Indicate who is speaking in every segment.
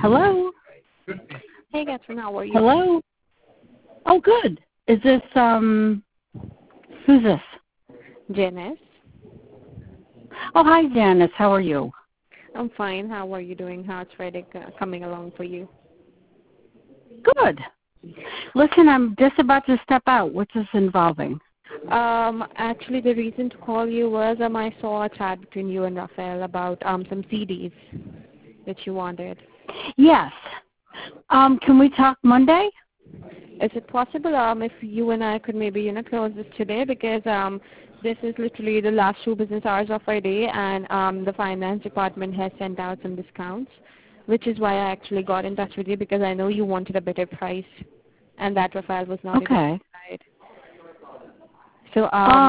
Speaker 1: Hello?
Speaker 2: Hey, Catherine, how are you?
Speaker 1: Hello? Oh, good. Is this, who's this?
Speaker 2: Janice.
Speaker 1: Oh, hi, Janice. How are you?
Speaker 2: I'm fine. How are you doing? How's Friday coming along for you?
Speaker 1: Good. Listen, I'm just about to step out. What's this involving?
Speaker 2: Actually, the reason to call you was I saw a chat between you and Rafael about some CDs that you wanted.
Speaker 1: Yes. Can we talk Monday?
Speaker 2: Is it possible if you and I could maybe close this today, because this is literally the last 2 business hours of our day, and the finance department has sent out some discounts, which is why I actually got in touch with you, because I know you wanted a better price, and that Rafael was not able to decide. So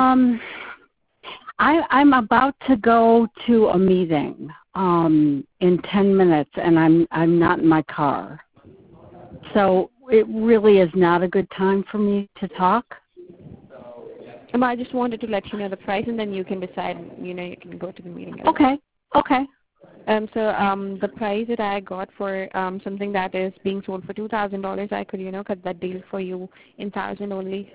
Speaker 1: I'm about to go to a meeting in 10 minutes, and I'm not in my car. So it really is not a good time for me to talk.
Speaker 2: I just wanted to let you know the price, and then you can decide. You can go to the meeting.
Speaker 1: Okay. Okay.
Speaker 2: So the price that I got for something that is being sold for $2,000, I could cut that deal for you in 1,000 only.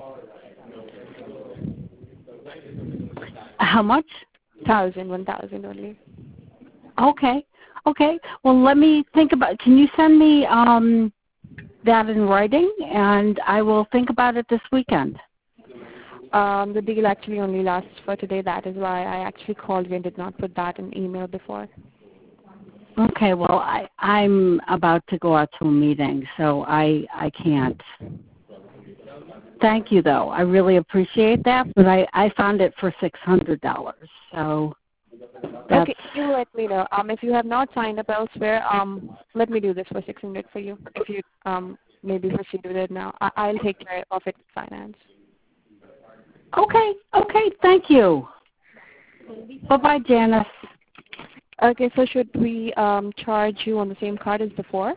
Speaker 1: How much?
Speaker 2: 1,000 only.
Speaker 1: Okay. Okay. Well, let me think about. Can you send me that in writing, and I will think about it this weekend.
Speaker 2: The deal actually only lasts for today. That is why I actually called you and did not put that in email before.
Speaker 1: Okay. Well, I'm about to go out to a meeting, so I can't. Thank you, though. I really appreciate that, but I found it for $600. So.
Speaker 2: Okay, you let me know. If you have not signed up elsewhere, let me do this for $600 for you. If you maybe proceed with it now, I'll take care of it with finance.
Speaker 1: Okay. Okay. Thank you. Bye-bye, Janice.
Speaker 2: Okay, so should we charge you on the same card as before?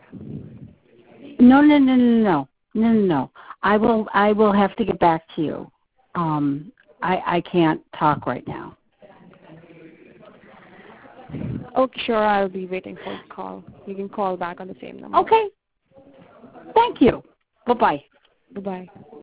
Speaker 1: No. I will have to get back to you. I can't talk right now.
Speaker 2: Okay, sure. I'll be waiting for your call. You can call back on the same number.
Speaker 1: Okay. Thank you. Bye-bye.
Speaker 2: Goodbye.